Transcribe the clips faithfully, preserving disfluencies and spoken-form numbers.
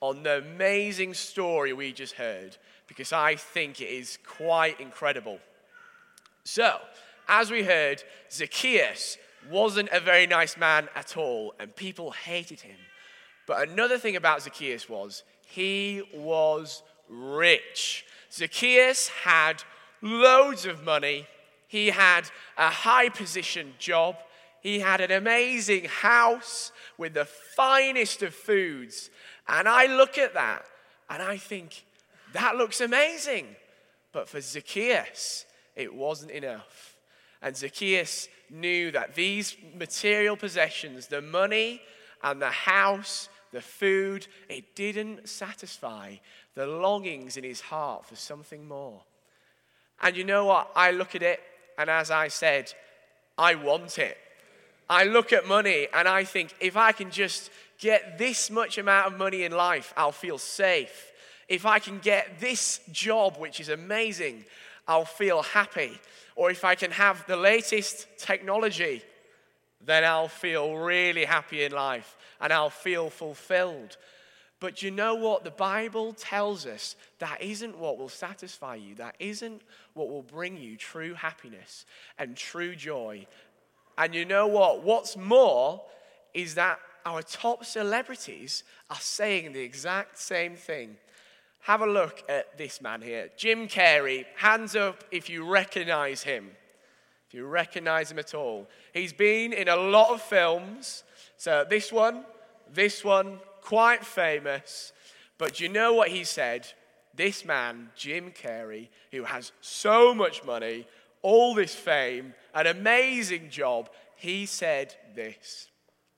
on the amazing story we just heard, because I think it is quite incredible. So, as we heard, Zacchaeus wasn't a very nice man at all, and people hated him. But another thing about Zacchaeus was he was rich. Zacchaeus had loads of money. He had a high-positioned job. He had an amazing house with the finest of foods. And I look at that and I think, that looks amazing. But for Zacchaeus, it wasn't enough. And Zacchaeus knew that these material possessions, the money and the house, the food, it didn't satisfy the longings in his heart for something more. And you know what? I look at it, and as I said, I want it. I look at money, and I think, if I can just get this much amount of money in life, I'll feel safe. If I can get this job, which is amazing, I'll feel happy. Or if I can have the latest technology, then I'll feel really happy in life and I'll feel fulfilled. But you know what? The Bible tells us that isn't what will satisfy you. That isn't what will bring you true happiness and true joy. And you know what? What's more is that our top celebrities are saying the exact same thing. Have a look at this man here. Jim Carrey. Hands up if you recognize him. If you recognize him at all. He's been in a lot of films. So this one, this one, quite famous. But you know what he said? This man, Jim Carrey, who has so much money, all this fame, an amazing job, he said this: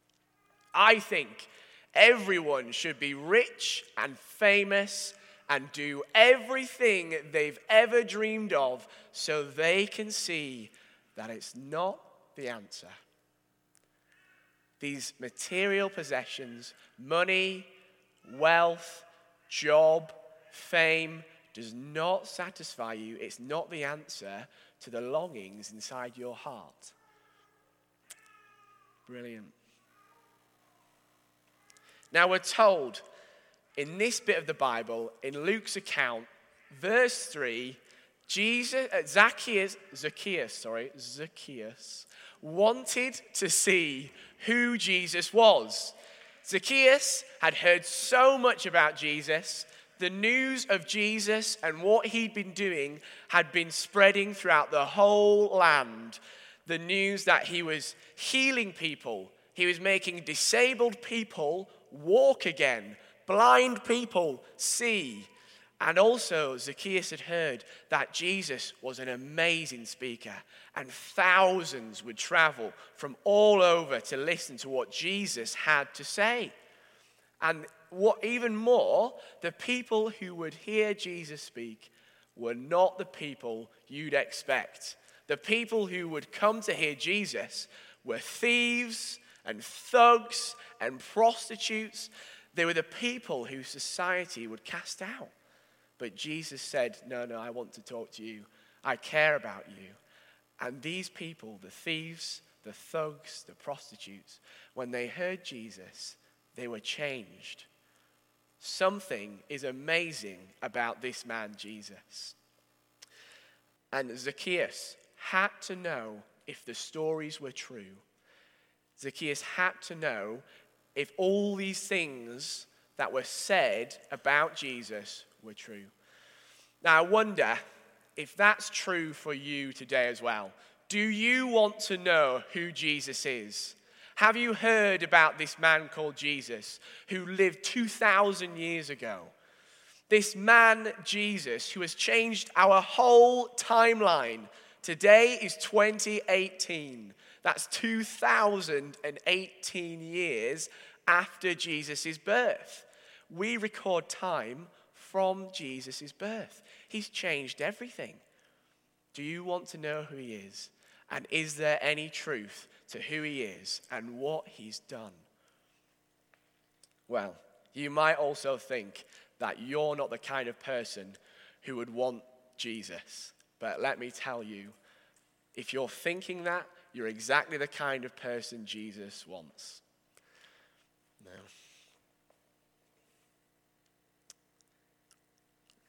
I think everyone should be rich and famous and do everything they've ever dreamed of so they can see that it's not the answer. These material possessions, money, wealth, job, fame, does not satisfy you. It's not the answer to the longings inside your heart. Brilliant. Now we're told in this bit of the Bible, in Luke's account, verse three, Jesus, uh, Zacchaeus, Zacchaeus, sorry, Zacchaeus, wanted to see who Jesus was. Zacchaeus had heard so much about Jesus. The news of Jesus and what he'd been doing had been spreading throughout the whole land. The news that he was healing people, he was making disabled people walk again, blind people see. And also Zacchaeus had heard that Jesus was an amazing speaker, and thousands would travel from all over to listen to what Jesus had to say. And what even more, the people who would hear Jesus speak were not the people you'd expect. The people who would come to hear Jesus were thieves and thugs and prostitutes. They were the people who society would cast out. But Jesus said, no, no, I want to talk to you. I care about you. And these people, the thieves, the thugs, the prostitutes, when they heard Jesus, they were changed. Something is amazing about this man, Jesus. And Zacchaeus had to know if the stories were true. Zacchaeus had to know if all these things that were said about Jesus were true. Now, I wonder if that's true for you today as well. Do you want to know who Jesus is? Have you heard about this man called Jesus who lived two thousand years ago? This man, Jesus, who has changed our whole timeline. Today is twenty eighteen. That's two thousand eighteen years after Jesus' birth. We record time from Jesus' birth. He's changed everything. Do you want to know who he is? And is there any truth to who he is and what he's done? Well, you might also think that you're not the kind of person who would want Jesus. But let me tell you, if you're thinking that, you're exactly the kind of person Jesus wants. No.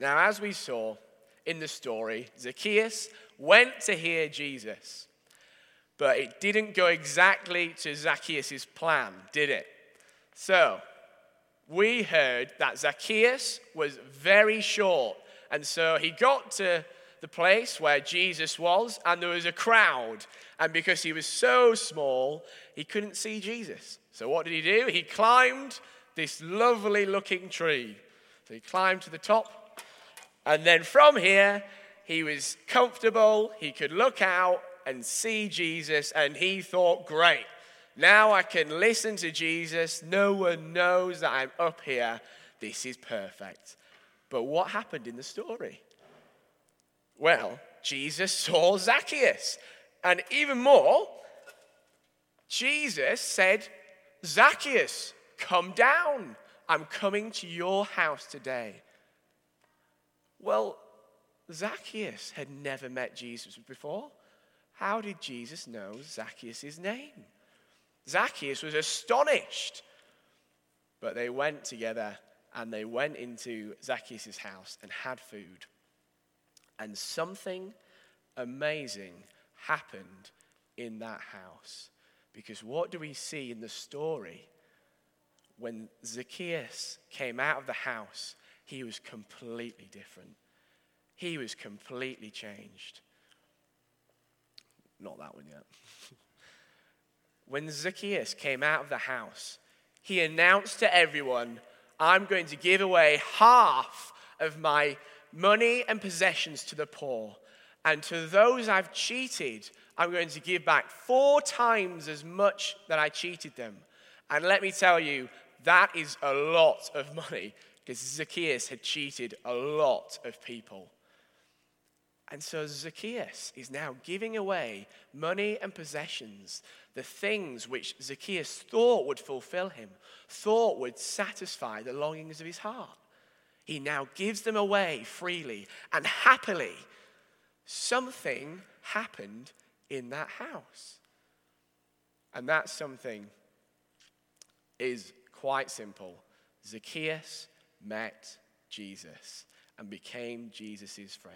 Now, as we saw in the story, Zacchaeus went to hear Jesus. But it didn't go exactly to Zacchaeus' plan, did it? So, we heard that Zacchaeus was very short. And so he got to the place where Jesus was, and there was a crowd. And because he was so small, he couldn't see Jesus. So what did he do? He climbed this lovely looking tree. So he climbed to the top. And then from here, he was comfortable. He could look out and see Jesus, and he thought, great, now I can listen to Jesus. No one knows that I'm up here. This is perfect. But what happened in the story? Well, Jesus saw Zacchaeus, and even more, Jesus said, Zacchaeus, come down. I'm coming to your house today. Well, Zacchaeus had never met Jesus before. How did Jesus know Zacchaeus' name? Zacchaeus was astonished. But they went together and they went into Zacchaeus' house and had food. And something amazing happened in that house. Because what do we see in the story? When Zacchaeus came out of the house, he was completely different. He was completely changed. Not that one yet. When Zacchaeus came out of the house, he announced to everyone, I'm going to give away half of my money and possessions to the poor. And to those I've cheated, I'm going to give back four times as much that I cheated them. And let me tell you, that is a lot of money, because Zacchaeus had cheated a lot of people. And so Zacchaeus is now giving away money and possessions, the things which Zacchaeus thought would fulfill him, thought would satisfy the longings of his heart. He now gives them away freely and happily. Something happened in that house. And that something is quite simple. Zacchaeus met Jesus and became Jesus' friend.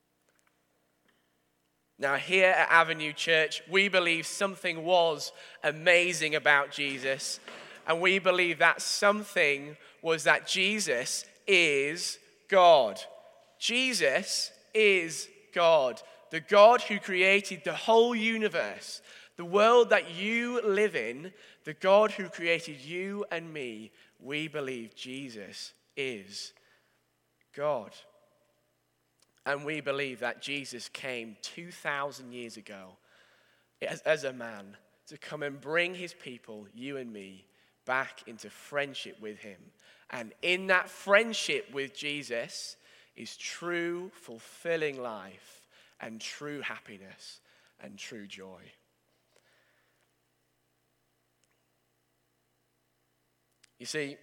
Now, here at Avenue Church, we believe something was amazing about Jesus. And we believe that something was that Jesus is God. Jesus is God. The God who created the whole universe, the world that you live in, the God who created you and me. We believe Jesus is God. And we believe that Jesus came two thousand years ago as, as a man to come and bring his people, you and me, back into friendship with him. And in that friendship with Jesus is true, fulfilling life and true happiness and true joy. You see,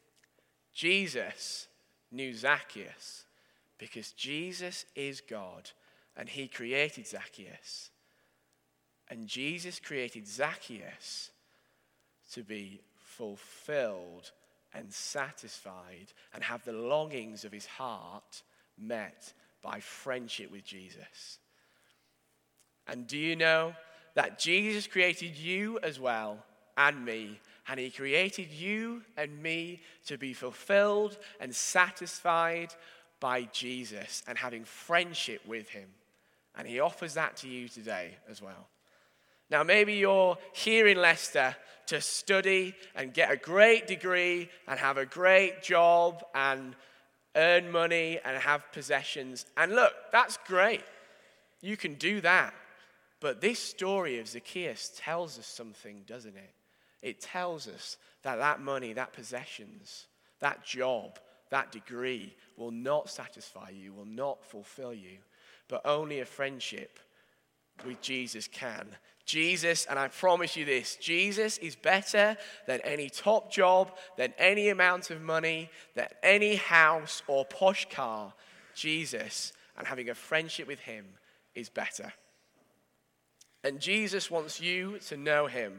Jesus knew Zacchaeus because Jesus is God and he created Zacchaeus. And Jesus created Zacchaeus to be fulfilled and satisfied and have the longings of his heart met by friendship with Jesus. And do you know that Jesus created you as well and me, and he created you and me to be fulfilled and satisfied by Jesus and having friendship with him. And he offers that to you today as well. Now, maybe you're here in Leicester to study and get a great degree and have a great job and earn money and have possessions. And look, that's great. You can do that. But this story of Zacchaeus tells us something, doesn't it? It tells us that that money, that possessions, that job, that degree will not satisfy you, will not fulfill you, but only a friendship with Jesus can. Jesus, and I promise you this, Jesus is better than any top job, than any amount of money, than any house or posh car. Jesus, and having a friendship with him, is better. And Jesus wants you to know him.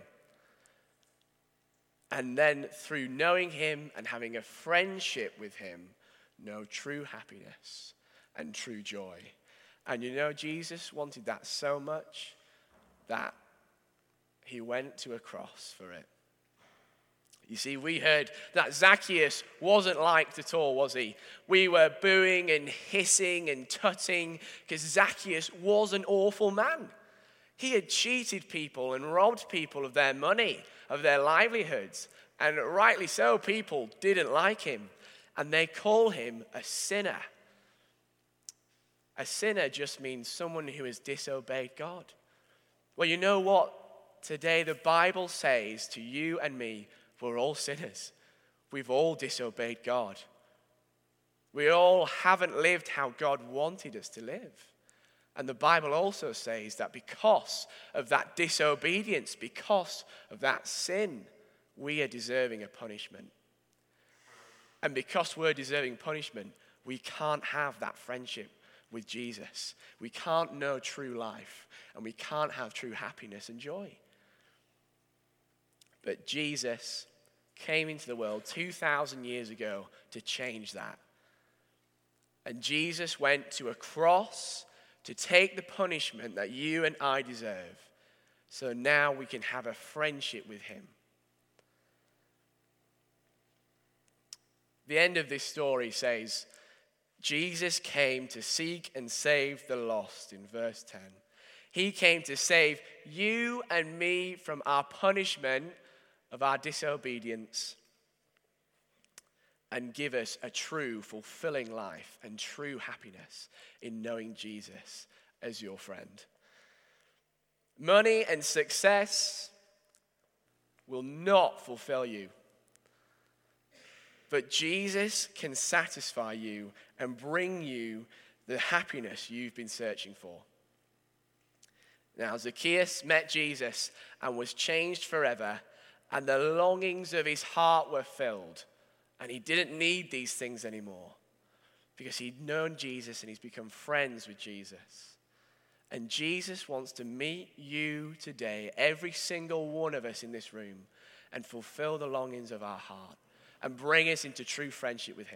And then through knowing him and having a friendship with him, know true happiness and true joy. And you know, Jesus wanted that so much that he went to a cross for it. You see, we heard that Zacchaeus wasn't liked at all, was he? We were booing and hissing and tutting because Zacchaeus was an awful man. He had cheated people and robbed people of their money, of their livelihoods. And rightly so, people didn't like him. And they call him a sinner. A sinner just means someone who has disobeyed God. Well, you know what? Today the Bible says to you and me, we're all sinners. We've all disobeyed God. We all haven't lived how God wanted us to live. And the Bible also says that because of that disobedience, because of that sin, we are deserving a punishment. And because we're deserving punishment, we can't have that friendship with Jesus. We can't know true life, and we can't have true happiness and joy. But Jesus came into the world two thousand years ago to change that. And Jesus went to a cross to take the punishment that you and I deserve. So now we can have a friendship with him. The end of this story says, Jesus came to seek and save the lost in verse ten. He came to save you and me from our punishment of our disobedience and give us a true, fulfilling life and true happiness in knowing Jesus as your friend. Money and success will not fulfill you, but Jesus can satisfy you and bring you the happiness you've been searching for. Now, Zacchaeus met Jesus and was changed forever, and the longings of his heart were filled. And he didn't need these things anymore because he'd known Jesus and he's become friends with Jesus. And Jesus wants to meet you today, every single one of us in this room, and fulfill the longings of our heart and bring us into true friendship with him.